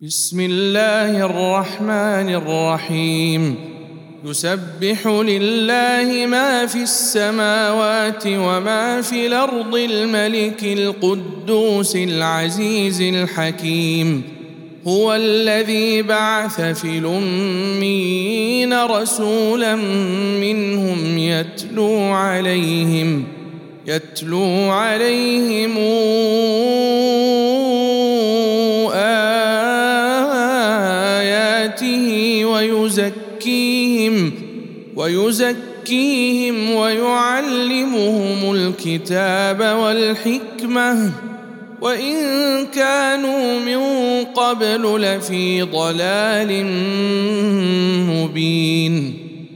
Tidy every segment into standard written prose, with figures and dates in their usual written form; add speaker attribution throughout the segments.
Speaker 1: بسم الله الرحمن الرحيم. يسبح لله ما في السماوات وما في الأرض الملك القدوس العزيز الحكيم. هو الذي بعث في الأميين رسولا منهم يتلو عليهم آياته ويزكيهم ويعلمهم الكتاب والحكمة وإن كانوا من قبل لفي ضلال مبين.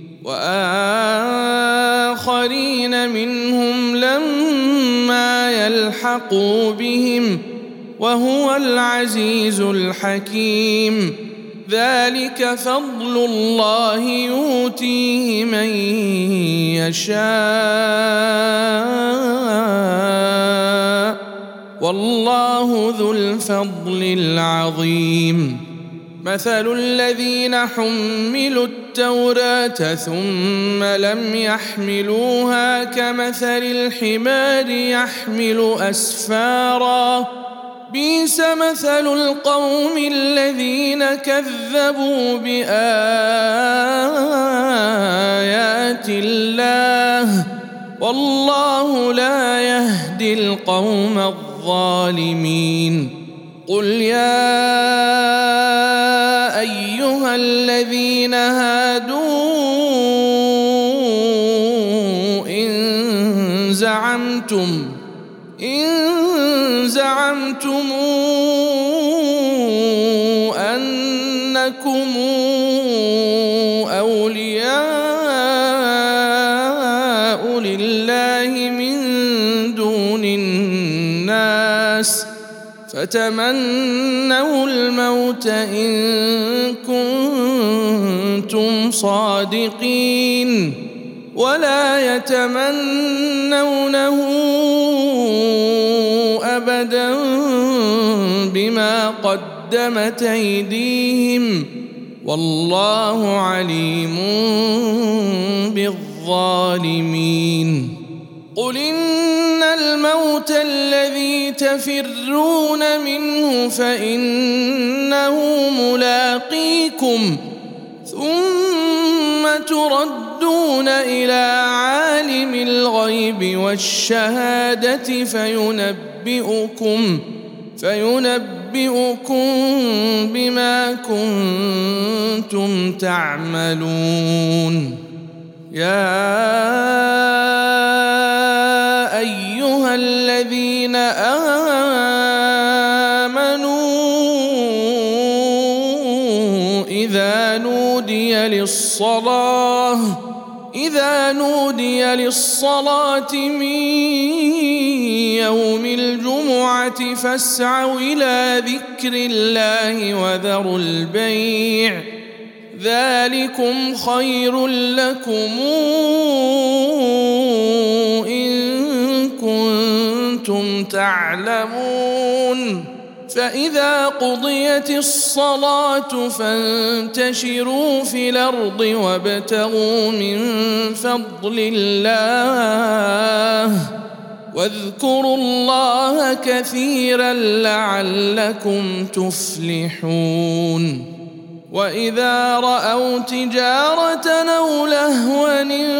Speaker 1: وآخرين منهم لما يلحقوا بهم وهو العزيز الحكيم. ذلك فضل الله يؤتيه من يشاء والله ذو الفضل العظيم. مثل الذين حملوا التوراة ثم لم يحملوها كمثل الحمار يحمل أسفارا بئس مثل القوم الذين كذبوا بآيات الله والله لا يهدي القوم الظالمين. قل يا أيها الذين هادوا إن زعمتم أنكم أولياء لله من دون الناس فتمنوا الموت إن كنتم صادقين ولا يتمنونه أبدا بما قدمت أيديهم والله عليم بالظالمين. قل إن الموت الذي تفرون منه فإنه ملاقيكم ثم تردون إلى عالم الغيب والشهادة فينبئكم بما كنتم تعملون. يا أيها الذين آمنوا إذا نودي للصلاة من يوم الجمعة فاسعوا إلى ذكر الله وذروا البيع ذلكم خير لكم إن كنتم تعلمون. فإذا قضيت الصلاة فانتشروا في الأرض وابتغوا من فضل الله واذكروا الله كثيرا لعلكم تفلحون. وإذا رأوا تجارة أو لهوا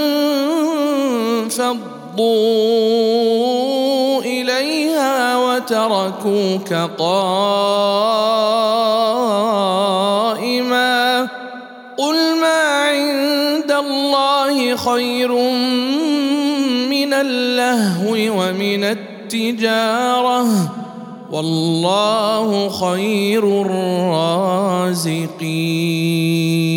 Speaker 1: انفضوا إليها وتركوك قائما قل ما عند الله خير من اللهو ومن التجارة والله خير الرازقين.